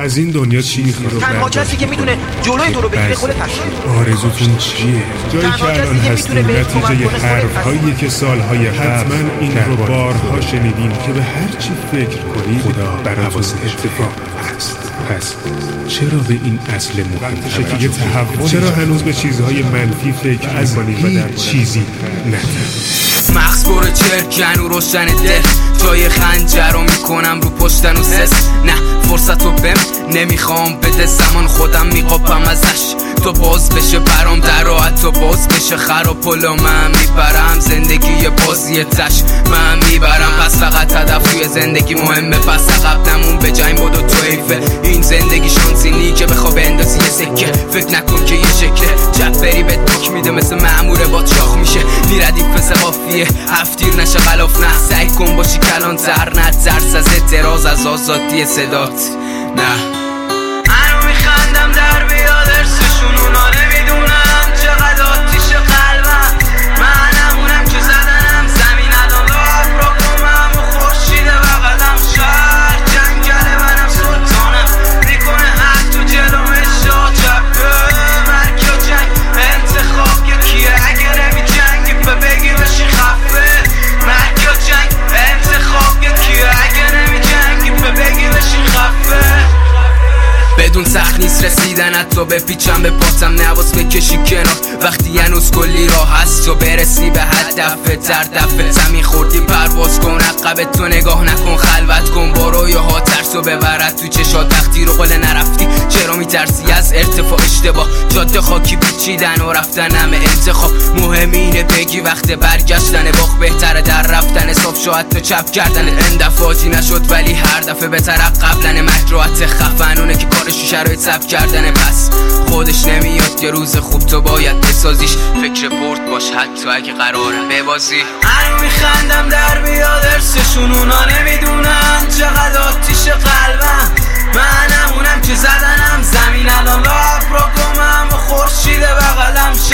از این دنیا چی میخواد؟ تنها کسی که میتونه جلوی تو رو بگیره خودت هستی. آرزوتون چیه؟ جایی که الان هستیم نتیجه حرف‌هایی که سالهای حتما این رو بارها شنیدیم که به هر چی فکر کنید خدا براتون اتفاق هست. پس چرا به این اصل مهم که تحول؟ چرا هنوز به چیزهای منفی فکر می‌کنید و در چیزی نه؟ مغز برو چرکن و روشن دل جای خنجر رو میکنم رو پشتن و سس. نه فرصت رو بهم نمیخوام بده زمان، خودم میقاپم ازش تو باز بشه برام در راحت تو باز بشه خراب پلو من میبرم زندگی بازی تش من میبرم. پس فقط هدف توی زندگی مهمه، پس عقب نمون به جای بود و تو ایفه. این زندگی شانسی نی که بخوا بندازی یه سکه، فکر نکن که یه شکله چپ بری به دک میده مثل مأمور باد شاخ میشه. میردیف مثل قافیه هفتیر نشه غلاف نه، سعی کن باشی کلان تر نه ترس از اعتراض از آزادی صدات. نه منو میخندم در بیاد ارسشون اونا نمیدونم چقدر آتیش قلبم. من همونم که زدنم زمین الان راه رو کنم و خورشید بغلم شهر جنگل منم سلطانم میکنه حد تو جلوم شاه چپه مرگ یا جنگ انتخاب یکیه. اگه نمی جنگی بگی بشی خفه مرگ یا جنگ انتخاب یکیه. اگه نمی جنگی بگی بشی خفه. بدون سخت نیست رسیدن حتی بپیچم به پاتم نواز بکشی کنار وقتی هنوز کلی راه هست تو برسی به هدف تر دفعه تمی خوردی پرواز کن عقب تو نگاه نکن خلوت کن با رویاها ترسو ببرد تو چشات وقتی رو قله نرفتی چرا میترسی از ارتفاع اشتباه جاده خاکی پیچیدن و رفتن همه انتخاب مهم اینه بگی وقت برگشتن باخت بهتره در رفتن حساب شاید تو چپ کردن اندفاعی نشد ولی هر دفعه بهتر قبلن مجروحت خفنونه که کارشو شرایط ثبت کردن پس خودش نمیاد یه روز خوب تو باید بسازیش فکر برد باش حتی اگه قراره ببازی. من میخندم در بیاد ارسشون اونا نمیدونم چقدر آتیش قلبم. من همونم که زدنم زمین الان راه رو کنم و خورشید بغلم